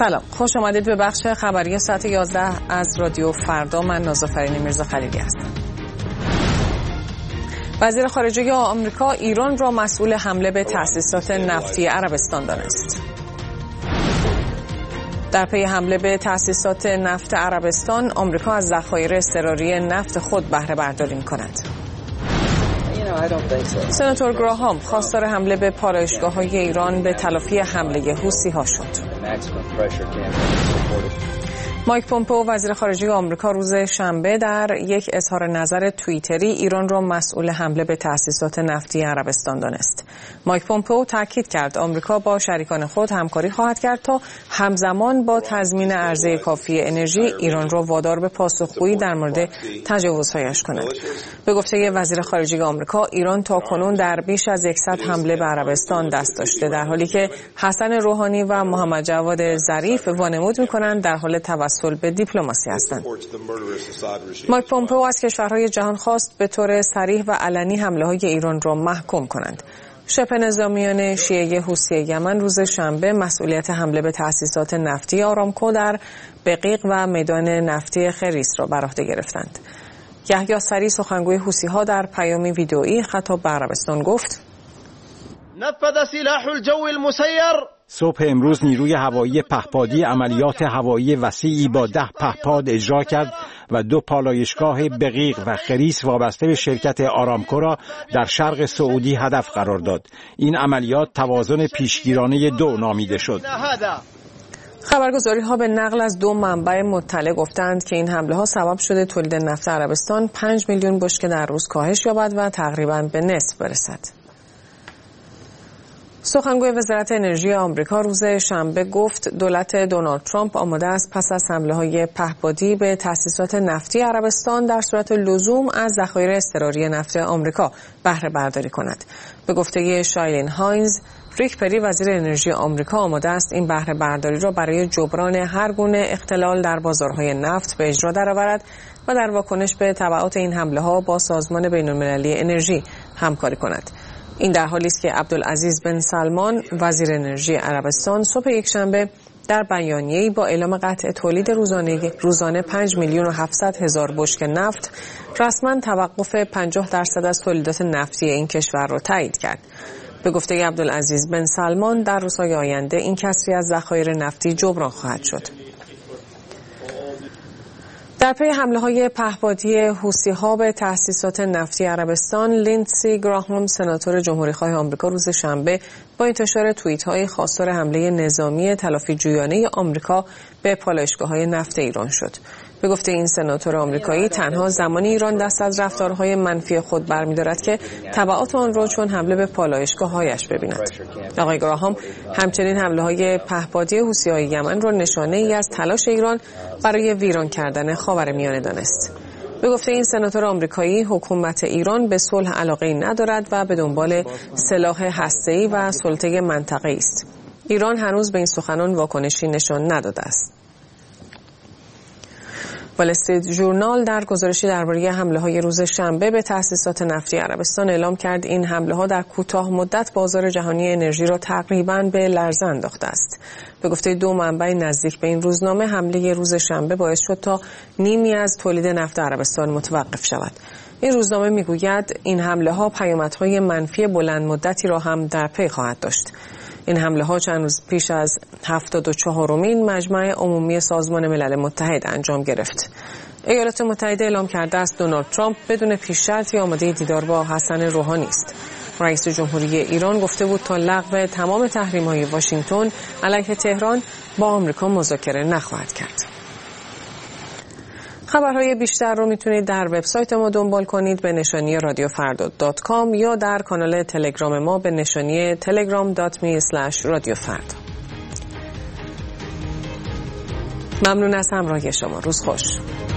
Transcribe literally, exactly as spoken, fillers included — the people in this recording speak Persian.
سلام، خوش آمدید به بخش خبری ساعت یازده از رادیو فردا. من نازافرین میرزا خلیلی هستم. وزیر خارجه آمریکا ایران را مسئول حمله به تأسیسات نفتی عربستان دانست. در پی حمله به تأسیسات نفت عربستان، آمریکا از ذخایر اضطراری نفت خود بهره برداری می‌کند. سناتور گراهام خواستار حمله به پالایشگاه‌های ایران به تلافی حمله حوثی‌ها شد. مایک پومپئو وزیر خارجه آمریکا روز شنبه در یک اظهار نظر توییتری ایران را مسئول حمله به تأسیسات نفتی عربستان دانست. مایک پومپئو تاکید کرد آمریکا با شریکان خود همکاری خواهد کرد تا همزمان با تضمین عرضه کافی انرژی ایران را وادار به پاسخگویی در مورد تجاوزهایش کند. به گفته وزیر خارجه آمریکا، ایران تاکنون در بیش از صد حمله به عربستان دست داشته، در حالی که حسن روحانی و محمد جواد ظریف وانمود می‌کنند در حال توسل به دیپلماسی هستند. مایک پومپئو از کشورهای جهان خواست به طور صریح و علنی حمله‌های ایران را محکوم کنند. شبه نظامیان شیعه حوثی یمن روز شنبه مسئولیت حمله به تأسیسات نفتی آرامکو در بقیق و میدان نفتی خریس را بر عهده گرفتند. یحیی سری سخنگوی حوثی‌ها در پیامی ویدئویی خطاب به عربستان گفت: نفذ سلاح الجو المسیر. صبح امروز نیروی هوایی پهپادی عملیات هوایی وسیعی با ده پهپاد اجرا کرد و دو پالایشگاه بقیق و خریس وابسته به شرکت آرامکو را در شرق سعودی هدف قرار داد. این عملیات توازن پیشگیرانه دو نامیده شد. خبرگزاری ها به نقل از دو منبع مطلع گفتند که این حمله ها سبب شده تولید نفت عربستان پنج میلیون بشکه در روز کاهش یابد و تقریباً به نصف برسد. سخنگوی وزارت انرژی آمریکا روز شنبه گفت دولت دونالد ترامپ آماده است پس از حمله‌های پهپادی به تأسیسات نفتی عربستان در صورت لزوم از ذخایر اضطراری نفت آمریکا بهره برداری کند. به گفته شایلین هاینز، ریک پری وزیر انرژی آمریکا آماده است این بهره برداری را برای جبران هر گونه اختلال در بازارهای نفت به اجرا درآورد و در واکنش به تبعات این حمله‌ها با سازمان بین‌المللی انرژی همکاری کند. این در حالی است که عبدالعزیز بن سلمان وزیر انرژی عربستان صبح یکشنبه در بیانیه‌ای با اعلام قطع تولید روزانه روزانه پنج میلیون و هفتصد هزار بشکه نفت رسما توقف پنجاه درصد از تولیدات نفتی این کشور را تایید کرد. به گفته عبدالعزیز بن سلمان در روزهای آینده این کسری از ذخایر نفتی جبران خواهد شد. در پی حمله‌های پهپادی حوثی‌ها به تأسیسات نفتی عربستان، لیندسی گراهام سناتور جمهوری‌خواه آمریکا روز شنبه با انتشار توییت‌های خواستار حمله نظامی تلافی جویانه آمریکا به پالایشگاه‌های نفت ایران شد. به گفته این سناتور آمریکایی، تنها زمانی ایران دست از رفتارهای منفی خود برمی‌دارد که تبعات آن را چون حمله به پالایشگاه‌هایش ببیند. آقای گراهام همچنین حمله‌های پهپادی حوثی‌های یمن را نشانه‌ای از تلاش ایران برای ویران کردن خاورمیانه دانست. به گفته این سناتور آمریکایی، حکومت ایران به صلح علاقه‌ای ندارد و به دنبال سلاح هسته‌ای و سلطه منطقه‌ای است. ایران هنوز به این سخنان واکنشی نشان نداده است. وال استریت ژورنال در گزارشی درباره حمله‌های روز شنبه به تأسیسات نفتی عربستان اعلام کرد این حمله‌ها در کوتاه مدت بازار جهانی انرژی را تقریباً به لرزه انداخته است. به گفته دو منبع نزدیک به این روزنامه، حمله روز شنبه باعث شد تا نیمی از تولید نفت عربستان متوقف شود. این روزنامه میگوید این حمله‌ها پیامدهای منفی بلند مدتی را هم در پی خواهد داشت. این حمله ها چند روز پیش از هفتاد و چهارمین مجمع عمومی سازمان ملل متحد انجام گرفت. ایالات متحده اعلام کرده است دونالد ترامپ بدون پیش شرطی آماده دیدار با حسن روحانی است. رئیس جمهوری ایران گفته بود تا لغو تمام تحریم‌های واشنگتن علیه تهران با آمریکا مذاکره نخواهد کرد. خبرهای بیشتر رو میتونید در وبسایت ما دنبال کنید به نشانی رادیو فردا دات کام یا در کانال تلگرام ما به نشانی تلگرام دات می اسلش رادیو فردا. ممنون از همراهی شما. روز خوش.